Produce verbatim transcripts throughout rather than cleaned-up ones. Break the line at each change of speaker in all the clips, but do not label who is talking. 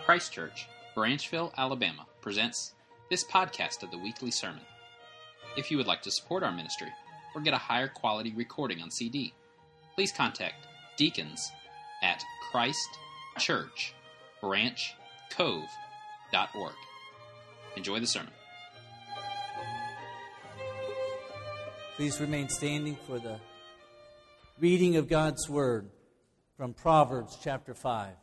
Christ Church, Branchville, Alabama, presents this podcast of the weekly sermon. If you would like to support our ministry or get a higher quality recording on C D, please contact deacons at Christ Church Branch Cove dot org. Enjoy the sermon.
Please remain standing for the reading of God's Word from Proverbs chapter five.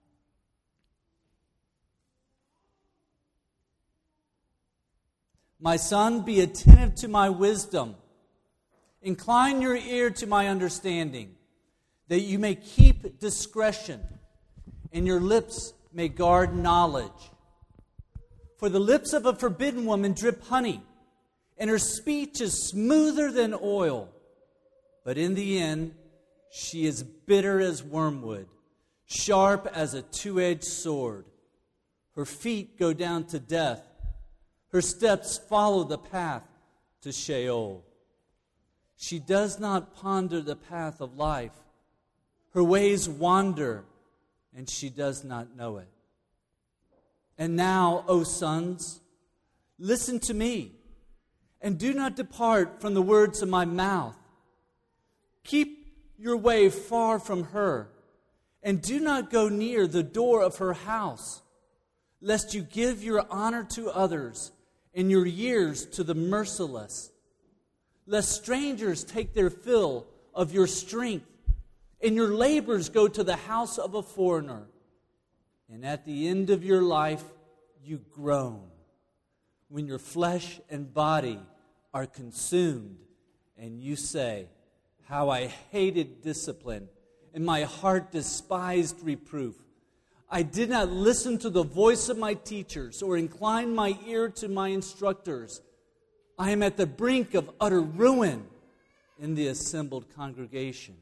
My son, be attentive to my wisdom. Incline your ear to my understanding, that you may keep discretion, and your lips may guard knowledge. For the lips of a forbidden woman drip honey, and her speech is smoother than oil. But in the end, she is bitter as wormwood, sharp as a two-edged sword. Her feet go down to death. Her steps follow the path to Sheol. She does not ponder the path of life. Her ways wander, and she does not know it. And now, O sons, listen to me, and do not depart from the words of my mouth. Keep your way far from her, and do not go near the door of her house, lest you give your honor to others and your years to the merciless, lest strangers take their fill of your strength, and your labors go to the house of a foreigner. And at the end of your life, you groan, when your flesh and body are consumed, and you say, how I hated discipline, and my heart despised reproof. I did not listen to the voice of my teachers or incline my ear to my instructors. I am at the brink of utter ruin in the assembled congregation.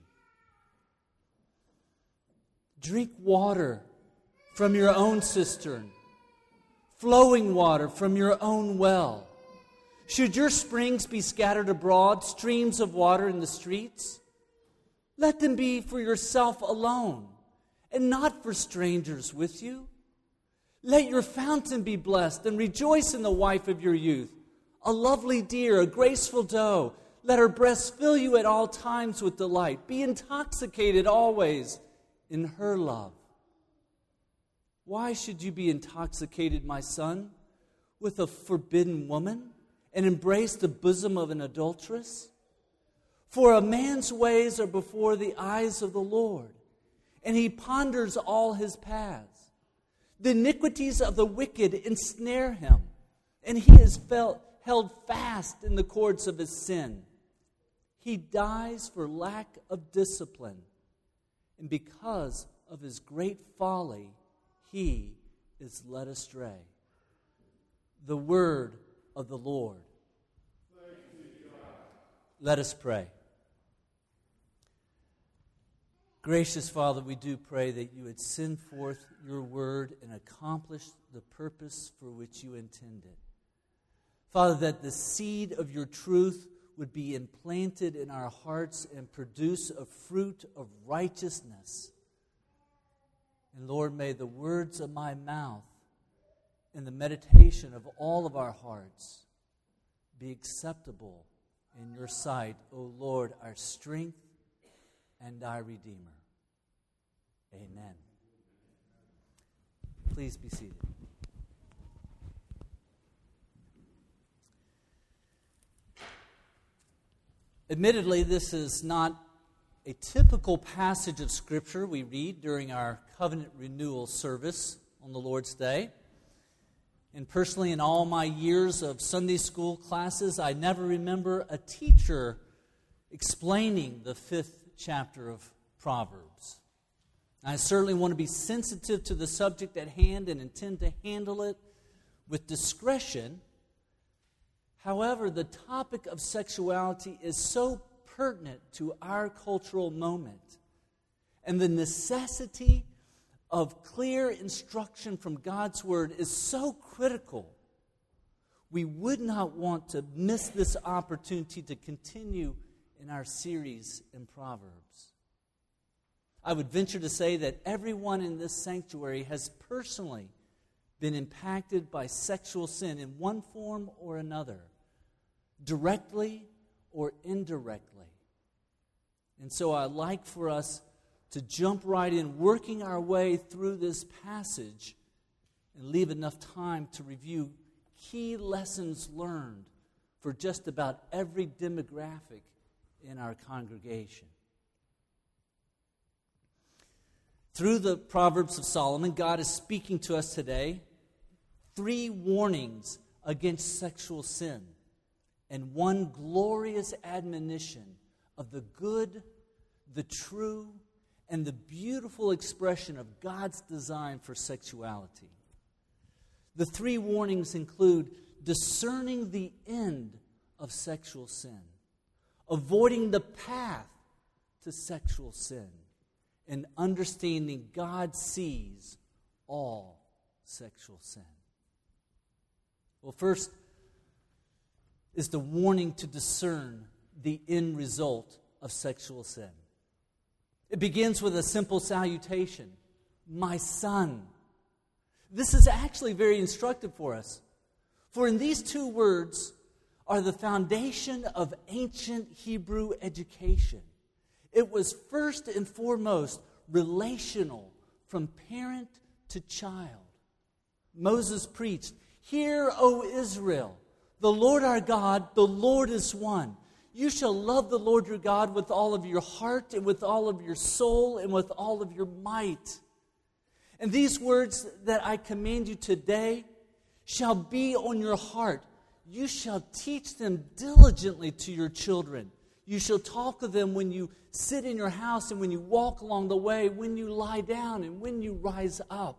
Drink water from your own cistern, flowing water from your own well. Should your springs be scattered abroad, streams of water in the streets? Let them be for yourself alone, and not for strangers with you. Let your fountain be blessed, and rejoice in the wife of your youth, a lovely deer, a graceful doe. Let her breasts fill you at all times with delight. Be intoxicated always in her love. Why should you be intoxicated, my son, with a forbidden woman, and embrace the bosom of an adulteress? For a man's ways are before the eyes of the Lord, and he ponders all his paths. The iniquities of the wicked ensnare him, and he is felt, held fast in the cords of his sin. He dies for lack of discipline, and because of his great folly, he is led astray. The word of the Lord. Let us pray. Gracious Father, we do pray that you would send forth your word and accomplish the purpose for which you intended. Father, that the seed of your truth would be implanted in our hearts and produce a fruit of righteousness. And Lord, may the words of my mouth and the meditation of all of our hearts be acceptable in your sight, O Lord, our strength and our Redeemer. Amen. Please be seated. Admittedly, this is not a typical passage of Scripture we read during our covenant renewal service on the Lord's Day. And personally, in all my years of Sunday school classes, I never remember a teacher explaining the fifth chapter of Proverbs. I certainly want to be sensitive to the subject at hand and intend to handle it with discretion. However, the topic of sexuality is so pertinent to our cultural moment, and the necessity of clear instruction from God's Word is so critical, we would not want to miss this opportunity to continue in our series in Proverbs. I would venture to say that everyone in this sanctuary has personally been impacted by sexual sin in one form or another, directly or indirectly. And so I'd like for us to jump right in, working our way through this passage and leave enough time to review key lessons learned for just about every demographic in our congregation. Through the Proverbs of Solomon, God is speaking to us today three warnings against sexual sin and one glorious admonition of the good, the true, and the beautiful expression of God's design for sexuality. The three warnings include discerning the end of sexual sin, avoiding the path to sexual sin, and understanding God sees all sexual sin. Well, first is the warning to discern the end result of sexual sin. It begins with a simple salutation, "My son." This is actually very instructive for us. For in these two words are the foundation of ancient Hebrew education. It was first and foremost relational, from parent to child. Moses preached, "Hear, O Israel, the Lord our God, the Lord is one. You shall love the Lord your God with all of your heart and with all of your soul and with all of your might. And these words that I command you today shall be on your heart. You shall teach them diligently to your children. You shall talk of them when you sit in your house and when you walk along the way, when you lie down and when you rise up."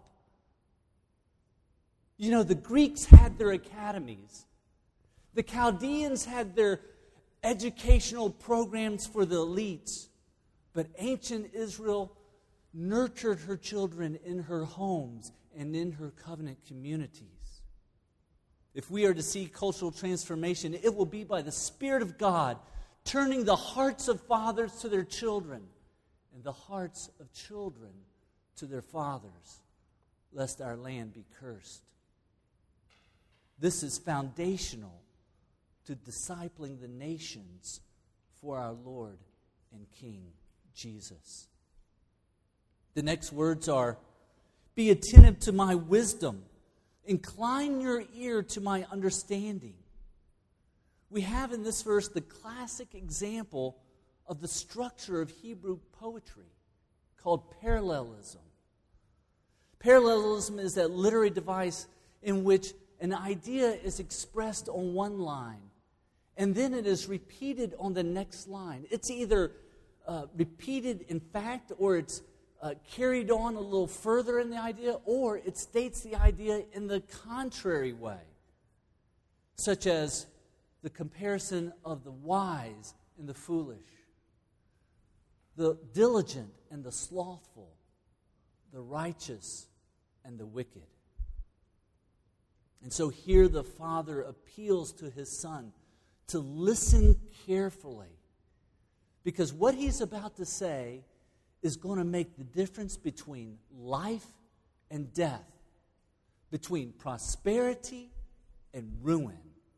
You know, the Greeks had their academies. The Chaldeans had their educational programs for the elites. But ancient Israel nurtured her children in her homes and in her covenant communities. If we are to see cultural transformation, it will be by the Spirit of God turning the hearts of fathers to their children and the hearts of children to their fathers, lest our land be cursed. This is foundational to discipling the nations for our Lord and King, Jesus. The next words are, "Be attentive to my wisdom. Incline your ear to my understanding." We have in this verse the classic example of the structure of Hebrew poetry called parallelism. Parallelism is that literary device in which an idea is expressed on one line and then it is repeated on the next line. It's either uh, repeated in fact, or it's uh, carried on a little further in the idea, or it states the idea in the contrary way, such as the comparison of the wise and the foolish, the diligent and the slothful, the righteous and the wicked. And so here the Father appeals to His Son to listen carefully, because what He's about to say is going to make the difference between life and death, between prosperity and ruin.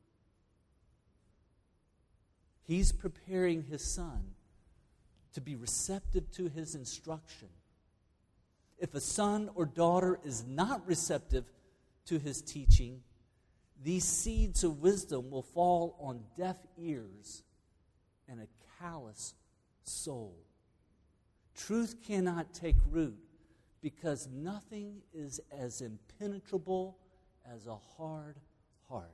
He's preparing His Son to be receptive to His instruction. If a son or daughter is not receptive to His teaching, these seeds of wisdom will fall on deaf ears and a callous soul. Truth cannot take root because nothing is as impenetrable as a hard heart.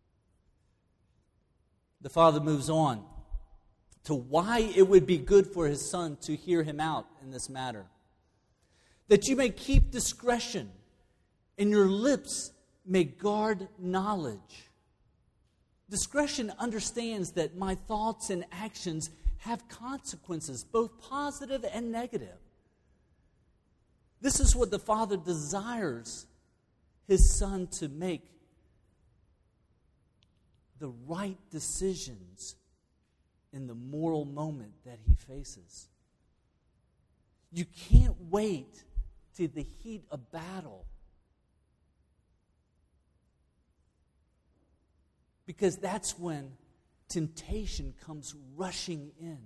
The Father moves on to why it would be good for His Son to hear Him out in this matter. That you may keep discretion, and your lips may guard knowledge. Discretion understands that my thoughts and actions have consequences, both positive and negative. This is what the Father desires His Son to make the right decisions in the moral moment that he faces. You can't wait to the heat of battle. Because that's when temptation comes rushing in.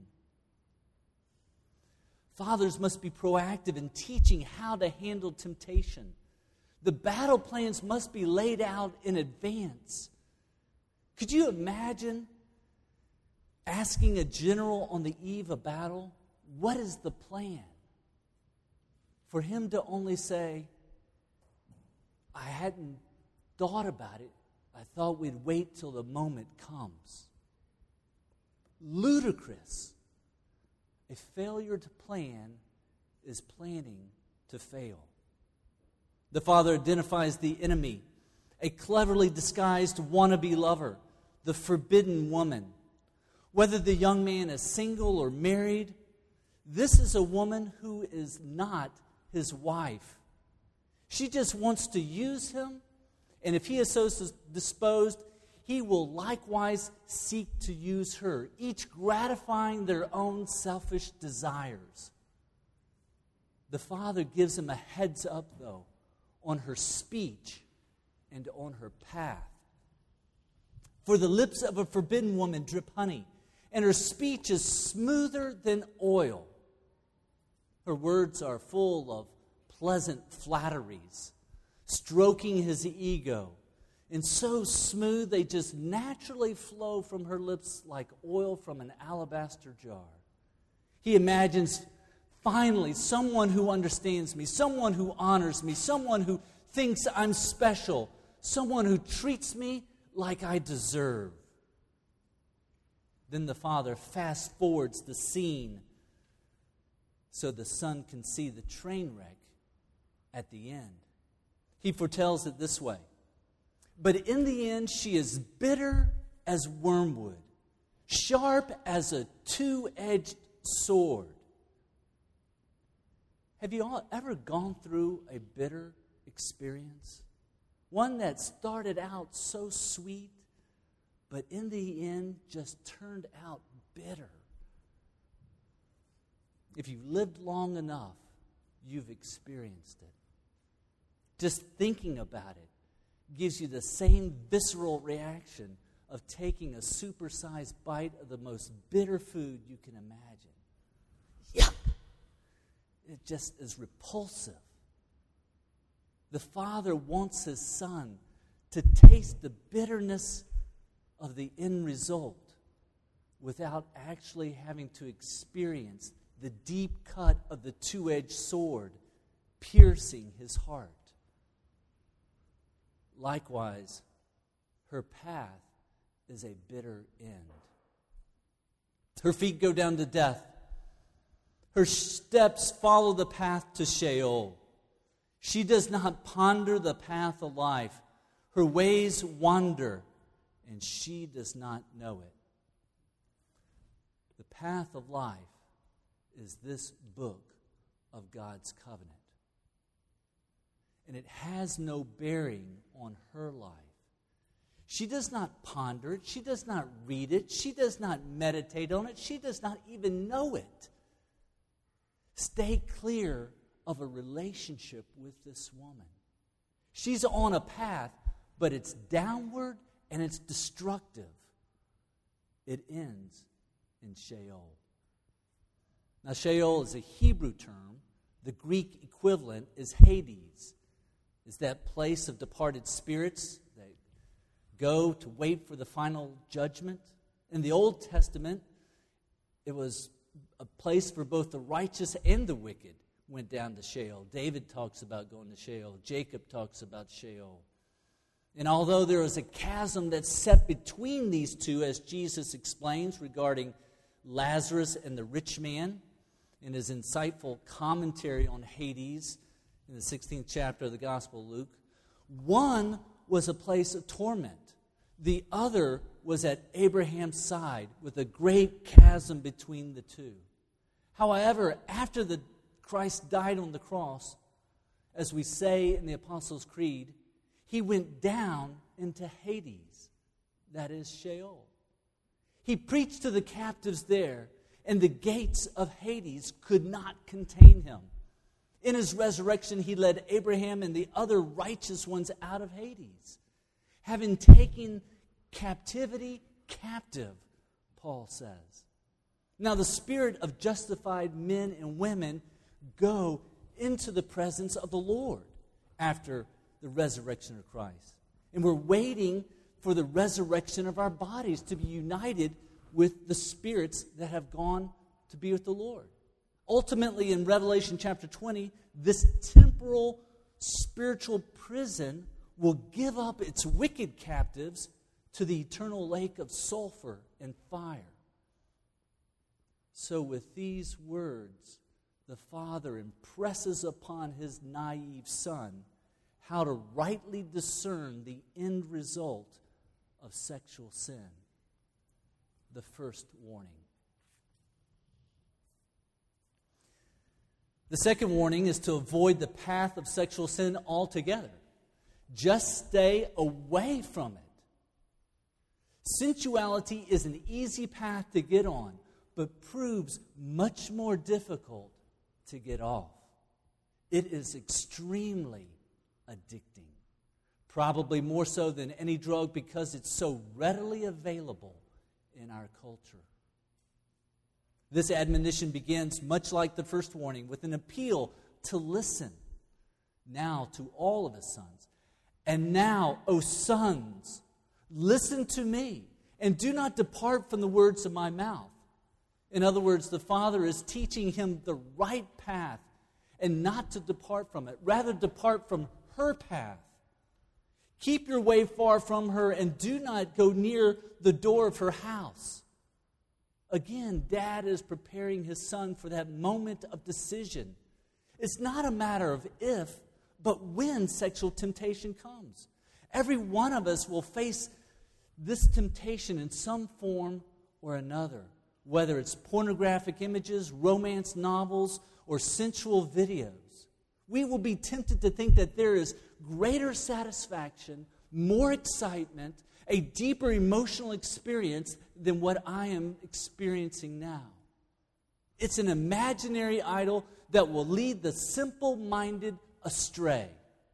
Fathers must be proactive in teaching how to handle temptation. The battle plans must be laid out in advance. Could you imagine asking a general on the eve of battle, what is the plan? For him to only say, I hadn't thought about it. I thought we'd wait till the moment comes. Ludicrous. A failure to plan is planning to fail. The father identifies the enemy, a cleverly disguised wannabe lover, the forbidden woman. Whether the young man is single or married, this is a woman who is not his wife. She just wants to use him, and if he is so disposed, he will likewise seek to use her, each gratifying their own selfish desires. The father gives him a heads up, though, on her speech and on her path. For the lips of a forbidden woman drip honey, and her speech is smoother than oil. Her words are full of pleasant flatteries, stroking his ego, and so smooth they just naturally flow from her lips like oil from an alabaster jar. He imagines finally someone who understands me, someone who honors me, someone who thinks I'm special, someone who treats me like I deserve. Then the father fast forwards the scene so the son can see the train wreck at the end. He foretells it this way. But in the end, she is bitter as wormwood, sharp as a two-edged sword. Have you all ever gone through a bitter experience? One that started out so sweet, but in the end just turned out bitter. If you've lived long enough, you've experienced it. Just thinking about it gives you the same visceral reaction of taking a supersized bite of the most bitter food you can imagine. Yuck! It just is repulsive. The father wants his son to taste the bitterness of the end result without actually having to experience the deep cut of the two-edged sword piercing his heart. Likewise, her path is a bitter end. Her feet go down to death. Her steps follow the path to Sheol. She does not ponder the path of life. Her ways wander, and she does not know it. The path of life is this book of God's covenant. And it has no bearing on her life. She does not ponder it. She does not read it. She does not meditate on it. She does not even know it. Stay clear of a relationship with this woman. She's on a path, but it's downward and it's destructive. It ends in Sheol. Now, Sheol is a Hebrew term. The Greek equivalent is Hades. It's that place of departed spirits that go to wait for the final judgment. In the Old Testament, it was a place for both the righteous and the wicked went down to Sheol. David talks about going to Sheol. Jacob talks about Sheol. And although there is a chasm that's set between these two, as Jesus explains regarding Lazarus and the rich man in his insightful commentary on Hades in the sixteenth chapter of the Gospel of Luke, one was a place of torment. The other was at Abraham's side with a great chasm between the two. However, after the Christ died on the cross, as we say in the Apostles' Creed, he went down into Hades, that is Sheol. He preached to the captives there, and the gates of Hades could not contain him. In his resurrection, he led Abraham and the other righteous ones out of Hades, having taken captivity captive, Paul says. Now the spirit of justified men and women go into the presence of the Lord after the resurrection of Christ. And we're waiting for the resurrection of our bodies to be united with the spirits that have gone to be with the Lord. Ultimately, in Revelation chapter twenty, this temporal spiritual prison will give up its wicked captives to the eternal lake of sulfur and fire. So with these words, the Father impresses upon his naive son how to rightly discern the end result of sexual sin. The first warning. The second warning is to avoid the path of sexual sin altogether. Just stay away from it. Sensuality is an easy path to get on, but proves much more difficult to get off. It is extremely addicting, probably more so than any drug because it's so readily available in our culture. This admonition begins, much like the first warning, with an appeal to listen now to all of his sons. And now, O sons, listen to me, and do not depart from the words of my mouth. In other words, the Father is teaching him the right path and not to depart from it. Rather, depart from her path. Keep your way far from her and do not go near the door of her house. Again, Dad is preparing his son for that moment of decision. It's not a matter of if, but when sexual temptation comes. Every one of us will face this temptation in some form or another, whether it's pornographic images, romance novels, or sensual videos. We will be tempted to think that there is greater satisfaction, more excitement, a deeper emotional experience than what I am experiencing now. It's an imaginary idol that will lead the simple-minded astray.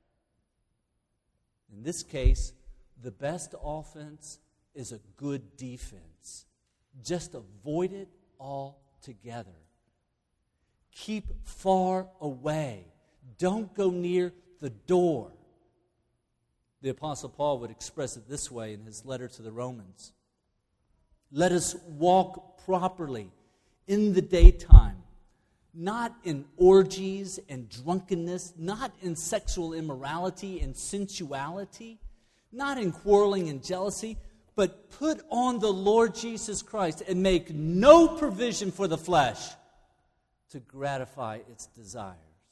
In this case, the best offense is a good defense. Just avoid it altogether. Keep far away. Don't go near the door. The Apostle Paul would express it this way in his letter to the Romans. Let us walk properly in the daytime, not in orgies and drunkenness, not in sexual immorality and sensuality, not in quarreling and jealousy, but put on the Lord Jesus Christ and make no provision for the flesh to gratify its desires.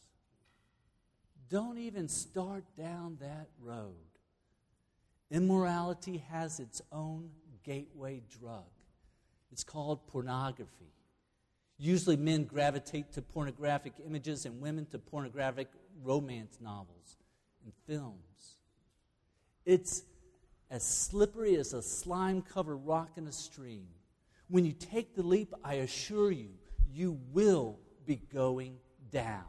Don't even start down that road. Immorality has its own gateway drug. It's called pornography. Usually men gravitate to pornographic images and women to pornographic romance novels and films. It's as slippery as a slime-covered rock in a stream. When you take the leap, I assure you, you will be going down.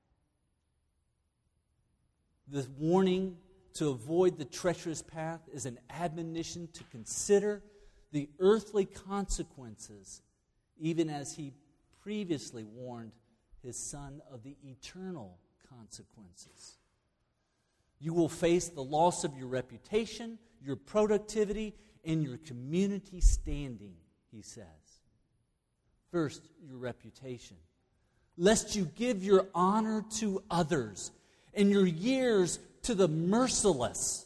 The warning to avoid the treacherous path is an admonition to consider the earthly consequences, even as he previously warned his son of the eternal consequences. You will face the loss of your reputation, your productivity, and your community standing, he says. First, your reputation. Lest you give your honor to others and your years to the merciless.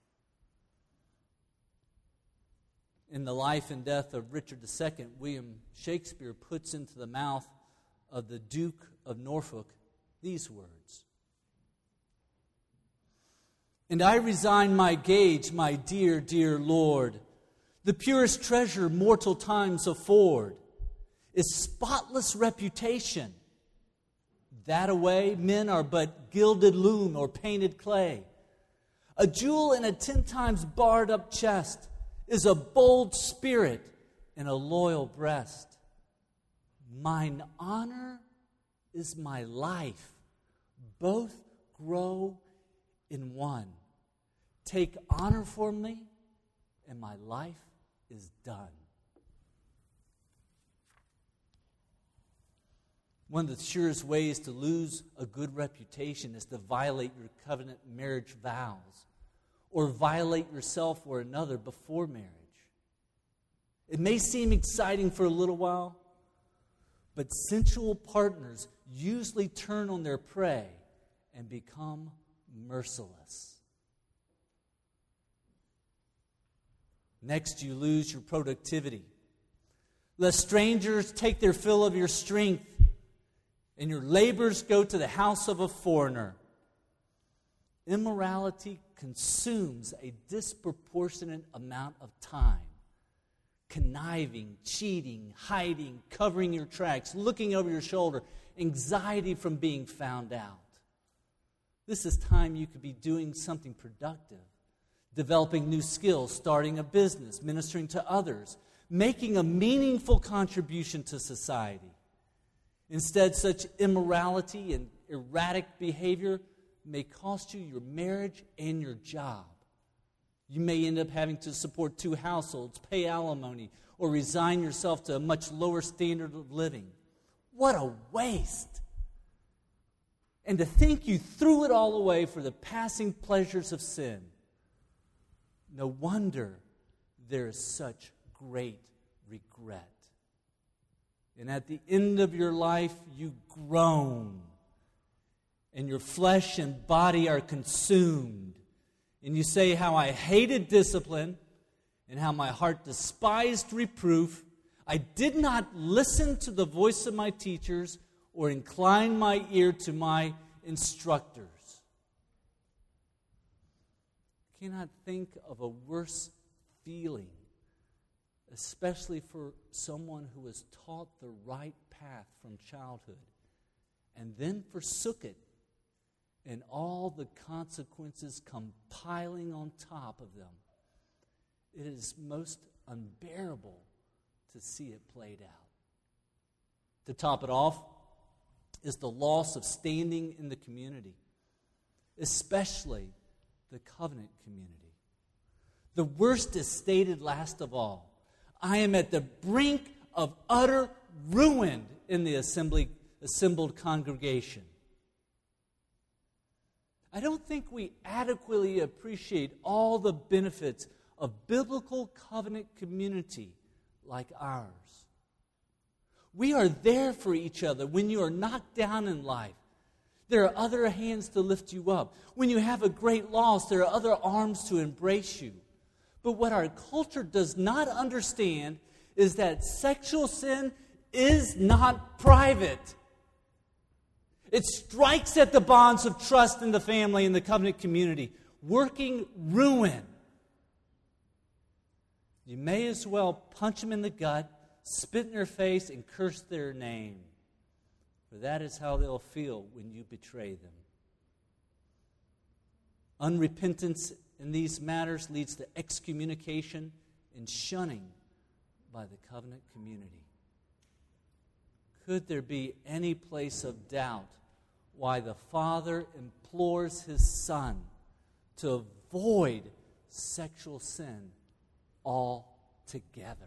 In the life and death of Richard the Second, William Shakespeare puts into the mouth of the Duke of Norfolk these words. And I resign my gage, my dear, dear Lord. The purest treasure mortal times afford is spotless reputation. That away, men are but gilded loom or painted clay. A jewel in a ten times barred up chest is a bold spirit in a loyal breast. Mine honor is my life. Both grow in one. Take honor from me, and my life is done. One of the surest ways to lose a good reputation is to violate your covenant marriage vows or violate yourself or another before marriage. It may seem exciting for a little while, but sensual partners usually turn on their prey and become merciless. Next, you lose your productivity. Let strangers take their fill of your strength, and your labors go to the house of a foreigner. Immorality consumes a disproportionate amount of time. Conniving, cheating, hiding, covering your tracks, looking over your shoulder, anxiety from being found out. This is time you could be doing something productive, developing new skills, starting a business, ministering to others, making a meaningful contribution to society. Instead, such immorality and erratic behavior may cost you your marriage and your job. You may end up having to support two households, pay alimony, or resign yourself to a much lower standard of living. What a waste! And to think you threw it all away for the passing pleasures of sin. No wonder there is such great regret. And at the end of your life, you groan, and your flesh and body are consumed. And you say how I hated discipline and how my heart despised reproof. I did not listen to the voice of my teachers or incline my ear to my instructors. I cannot think of a worse feeling, especially for someone who was taught the right path from childhood and then forsook it, and all the consequences come piling on top of them. It is most unbearable to see it played out. To top it off is the loss of standing in the community, especially the covenant community. The worst is stated last of all. I am at the brink of utter ruin in the assembly, assembled congregation. I don't think we adequately appreciate all the benefits of biblical covenant community like ours. We are there for each other when you are knocked down in life. There are other hands to lift you up. When you have a great loss, there are other arms to embrace you. But what our culture does not understand is that sexual sin is not private. It strikes at the bonds of trust in the family and the covenant community, working ruin. You may as well punch them in the gut, spit in their face, and curse their name. For that is how they'll feel when you betray them. Unrepentance in these matters leads to excommunication and shunning by the covenant community. Could there be any place of doubt why the Father implores His Son to avoid sexual sin altogether?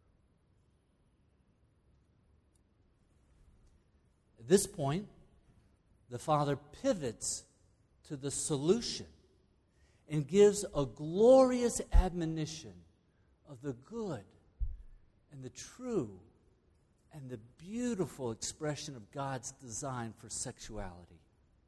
At this point, the Father pivots to the solution and gives a glorious admonition of the good and the true and the beautiful expression of God's design for sexuality.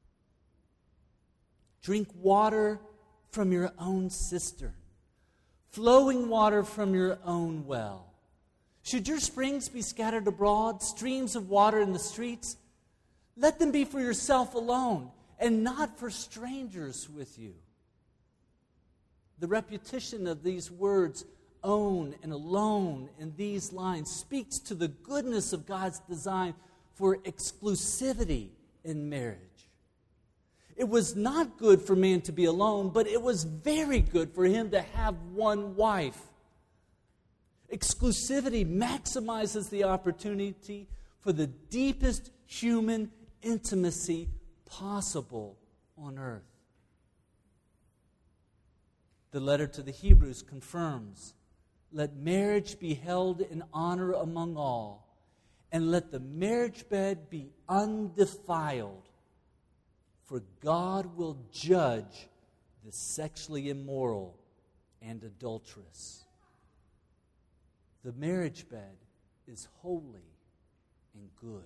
Drink water from your own cistern, flowing water from your own well. Should your springs be scattered abroad, streams of water in the streets, let them be for yourself alone and not for strangers with you. The repetition of these words, own and alone, in these lines speaks to the goodness of God's design for exclusivity in marriage. It was not good for man to be alone, but it was very good for him to have one wife. Exclusivity maximizes the opportunity for the deepest human intimacy possible on earth. The letter to the Hebrews confirms, let marriage be held in honor among all, and let the marriage bed be undefiled, for God will judge the sexually immoral and adulterous. The marriage bed is holy and good.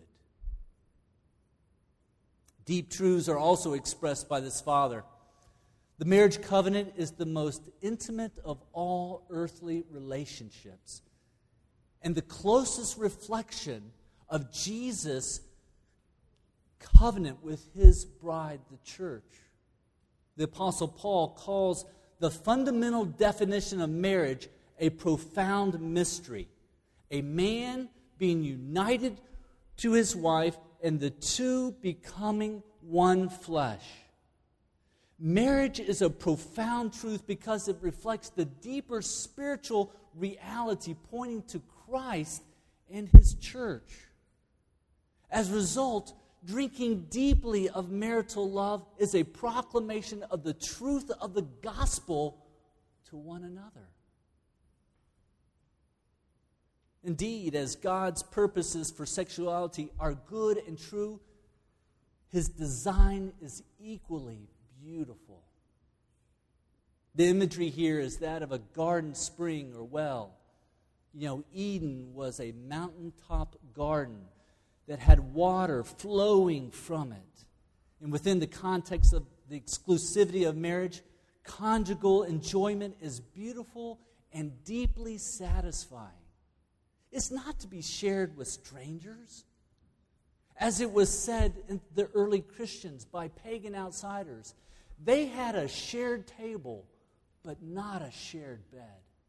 Deep truths are also expressed by this father. The marriage covenant is the most intimate of all earthly relationships and the closest reflection of Jesus' covenant with his bride, the church. The Apostle Paul calls the fundamental definition of marriage a profound mystery. A man being united to his wife and the two becoming one flesh. Marriage is a profound truth because it reflects the deeper spiritual reality pointing to Christ and his church. As a result, drinking deeply of marital love is a proclamation of the truth of the gospel to one another. Indeed, as God's purposes for sexuality are good and true, his design is equally beautiful. The imagery here is that of a garden spring or well. You know, Eden was a mountaintop garden that had water flowing from it. And within the context of the exclusivity of marriage, conjugal enjoyment is beautiful and deeply satisfying. It's not to be shared with strangers. As it was said in the early Christians by pagan outsiders, they had a shared table, but not a shared bed.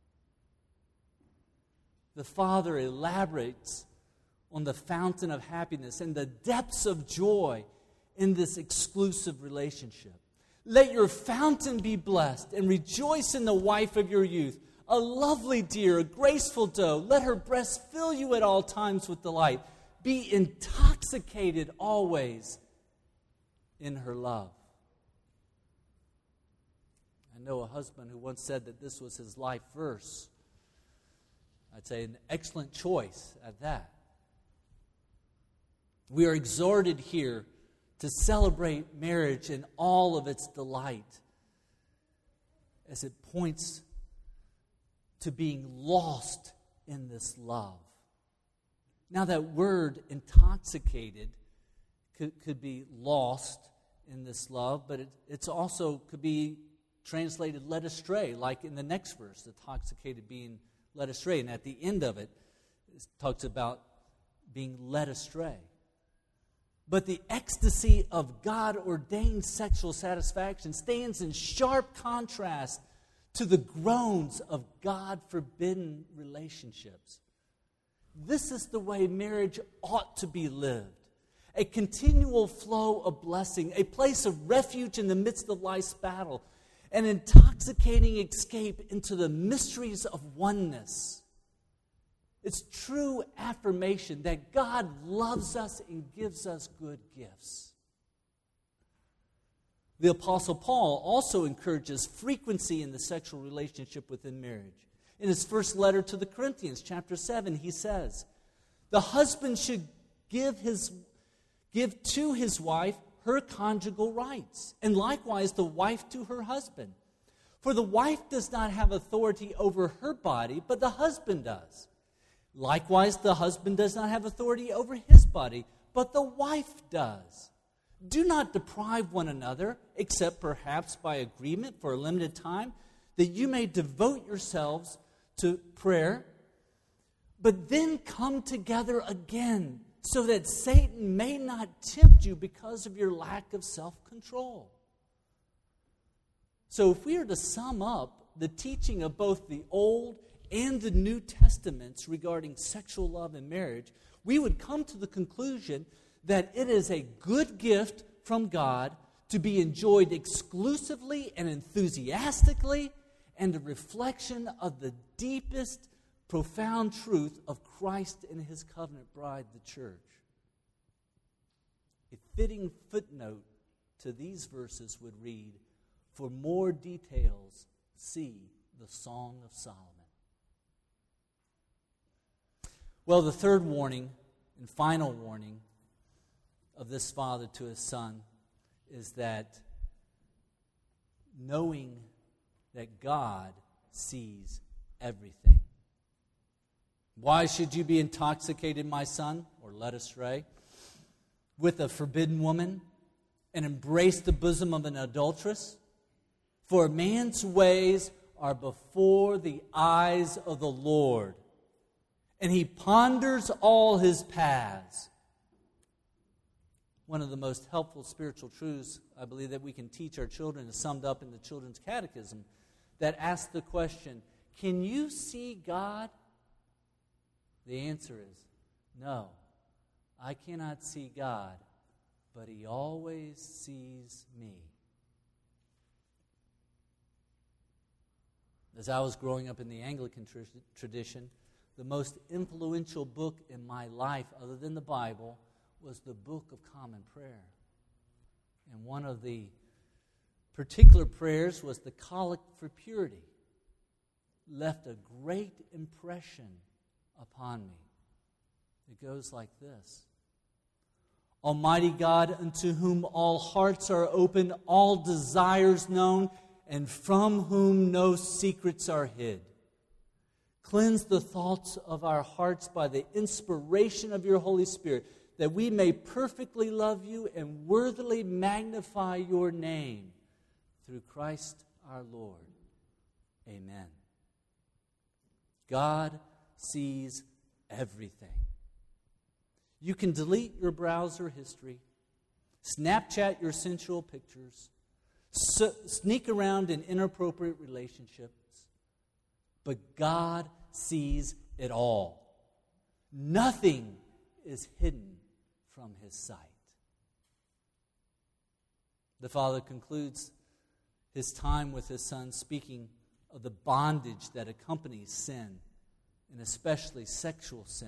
The Father elaborates on the fountain of happiness and the depths of joy in this exclusive relationship. Let your fountain be blessed and rejoice in the wife of your youth, a lovely deer, a graceful doe. Let her breast fill you at all times with delight. Be intoxicated always in her love. I know a husband who once said that this was his life verse. I'd say an excellent choice at that. We are exhorted here to celebrate marriage in all of its delight as it points to being lost in this love. Now that word intoxicated could, could be lost in this love, but it it's also could be translated led astray, like in the next verse, intoxicated being led astray. And at the end of it, it talks about being led astray. But the ecstasy of God-ordained sexual satisfaction stands in sharp contrast to the groans of God-forbidden relationships. This is the way marriage ought to be lived. A continual flow of blessing, a place of refuge in the midst of life's battle, an intoxicating escape into the mysteries of oneness. It's true affirmation that God loves us and gives us good gifts. The Apostle Paul also encourages frequency in the sexual relationship within marriage. In his first letter to the Corinthians, chapter seven, he says, the husband should give his give to his wife her conjugal rights, and likewise the wife to her husband. For the wife does not have authority over her body, but the husband does. Likewise, the husband does not have authority over his body, but the wife does. Do not deprive one another, except perhaps by agreement for a limited time, that you may devote yourselves to prayer, but then come together again, so that Satan may not tempt you because of your lack of self-control. So if we are to sum up the teaching of both the Old and the New Testaments regarding sexual love and marriage, we would come to the conclusion that it is a good gift from God to be enjoyed exclusively and enthusiastically, and a reflection of the deepest profound truth of Christ and his covenant bride, the church. A fitting footnote to these verses would read, "For more details, see the Song of Solomon." Well, the third warning and final warning of this father to his son is that knowing that God sees everything. Why should you be intoxicated, my son, or led astray, with a forbidden woman, and embrace the bosom of an adulteress? For a man's ways are before the eyes of the Lord, and he ponders all his paths. One of the most helpful spiritual truths, I believe, that we can teach our children is summed up in the Children's Catechism that asks the question, can you see God? The answer is, no, I cannot see God, but he always sees me. As I was growing up in the Anglican tr- tradition, the most influential book in my life, other than the Bible, was the Book of Common Prayer. And one of the particular prayers was the Collect for Purity. Left a great impression upon me. It goes like this. Almighty God, unto whom all hearts are open, all desires known, and from whom no secrets are hid. Cleanse the thoughts of our hearts by the inspiration of your Holy Spirit, that we may perfectly love you and worthily magnify your name. Through Christ our Lord. Amen. God sees everything. You can delete your browser history, Snapchat your sensual pictures, so, sneak around in inappropriate relationships, but God sees it all. Nothing is hidden from his sight. The father concludes his time with his son speaking of the bondage that accompanies sin, and especially sexual sin.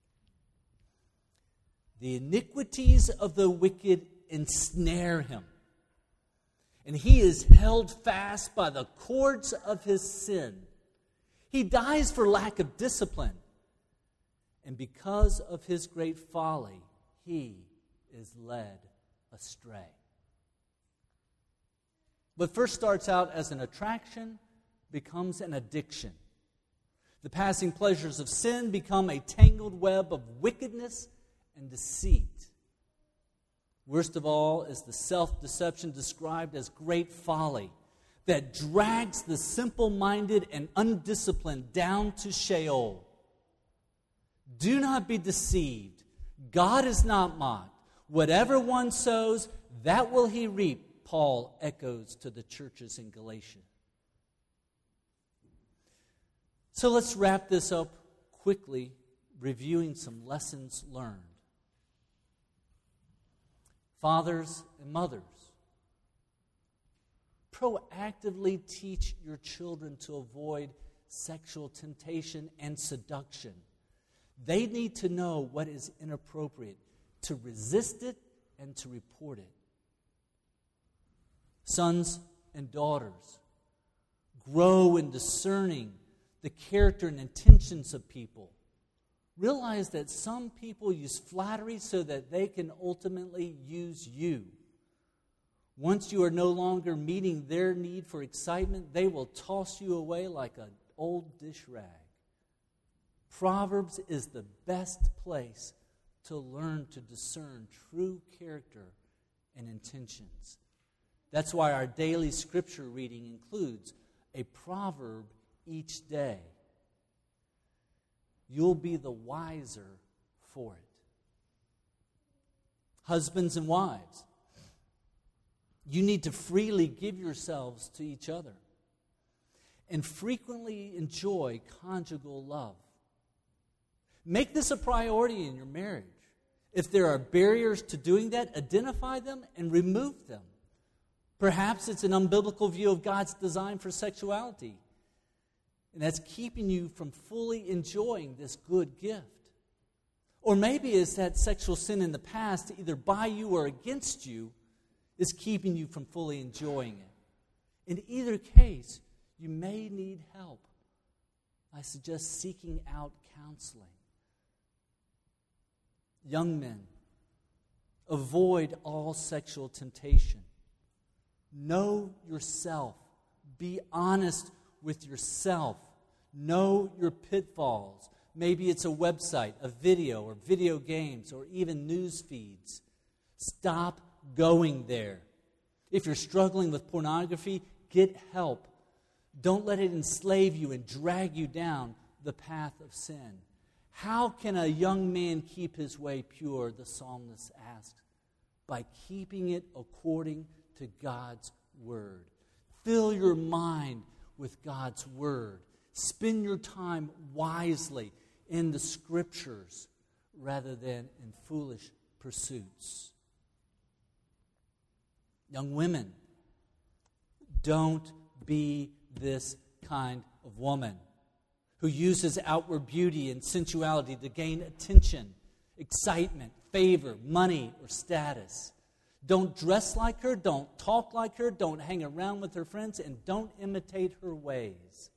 The iniquities of the wicked ensnare him, and he is held fast by the cords of his sin. He dies for lack of discipline, and because of his great folly, he is led astray. What first starts out as an attraction becomes an addiction. The passing pleasures of sin become a tangled web of wickedness and deceit. Worst of all is the self-deception described as great folly that drags the simple-minded and undisciplined down to Sheol. Do not be deceived. God is not mocked. Whatever one sows, that will he reap, Paul echoes to the churches in Galatia. So let's wrap this up quickly, reviewing some lessons learned. Fathers and mothers, proactively teach your children to avoid sexual temptation and seduction. They need to know what is inappropriate, to resist it and to report it. Sons and daughters, grow in discerning the character and intentions of people. Realize that some people use flattery so that they can ultimately use you. Once you are no longer meeting their need for excitement, they will toss you away like an old dish rag. Proverbs is the best place to learn to discern true character and intentions. That's why our daily scripture reading includes a proverb each day. You'll be the wiser for it. Husbands and wives, you need to freely give yourselves to each other and frequently enjoy conjugal love. Make this a priority in your marriage. If there are barriers to doing that, identify them and remove them. Perhaps it's an unbiblical view of God's design for sexuality. And that's keeping you from fully enjoying this good gift. Or maybe it's that sexual sin in the past, either by you or against you, is keeping you from fully enjoying it. In either case, you may need help. I suggest seeking out counseling. Young men, avoid all sexual temptation. Know yourself. Be honest with yourself. Know your pitfalls. Maybe it's a website, a video, or video games, or even news feeds. Stop going there. If you're struggling with pornography, get help. Don't let it enslave you and drag you down the path of sin. How can a young man keep his way pure, the psalmist asks? By keeping it according to God's word. Fill your mind with God's word. Spend your time wisely in the scriptures rather than in foolish pursuits. Young women, don't be this kind of woman who uses outward beauty and sensuality to gain attention, excitement, favor, money, or status. Don't dress like her, don't talk like her, don't hang around with her friends, and don't imitate her ways.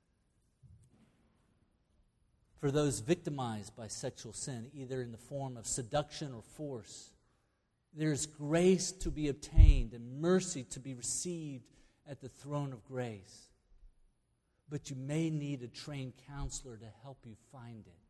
For those victimized by sexual sin, either in the form of seduction or force, there's grace to be obtained and mercy to be received at the throne of grace. But you may need a trained counselor to help you find it.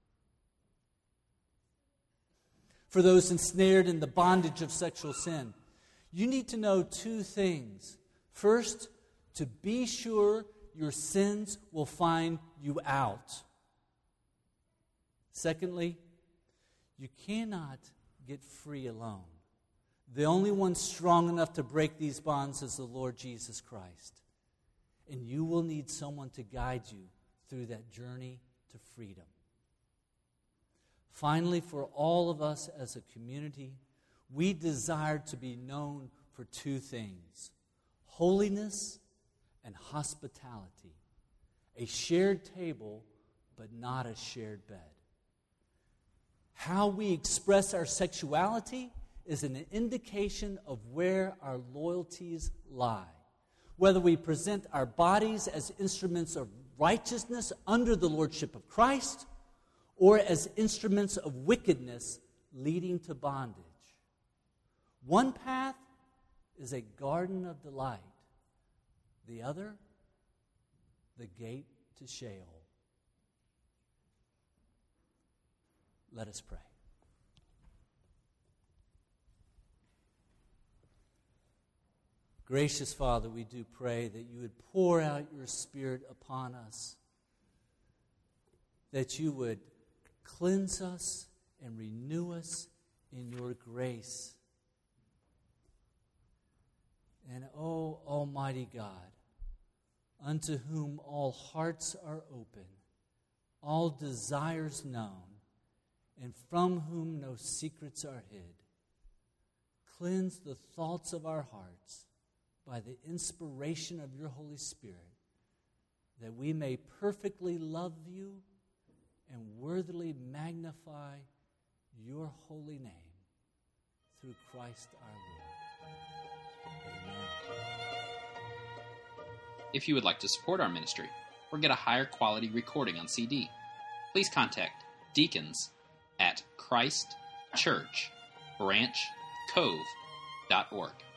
For those ensnared in the bondage of sexual sin, you need to know two things. First, to be sure your sins will find you out. Secondly, you cannot get free alone. The only one strong enough to break these bonds is the Lord Jesus Christ. And you will need someone to guide you through that journey to freedom. Finally, for all of us as a community, we desire to be known for two things: holiness and hospitality. A shared table, but not a shared bed. How we express our sexuality is an indication of where our loyalties lie. Whether we present our bodies as instruments of righteousness under the lordship of Christ, or as instruments of wickedness leading to bondage. One path is a garden of delight. The other, the gate to Sheol. Let us pray. Gracious Father, we do pray that you would pour out your Spirit upon us, that you would cleanse us and renew us in your grace. And, O Almighty God, unto whom all hearts are open, all desires known, and from whom no secrets are hid, cleanse the thoughts of our hearts by the inspiration of your Holy Spirit, that we may perfectly love you and worthily magnify your holy name through Christ our Lord. Amen.
If you would like to support our ministry or get a higher quality recording on C D, please contact deacons at Christ Church Branch Cove dot org.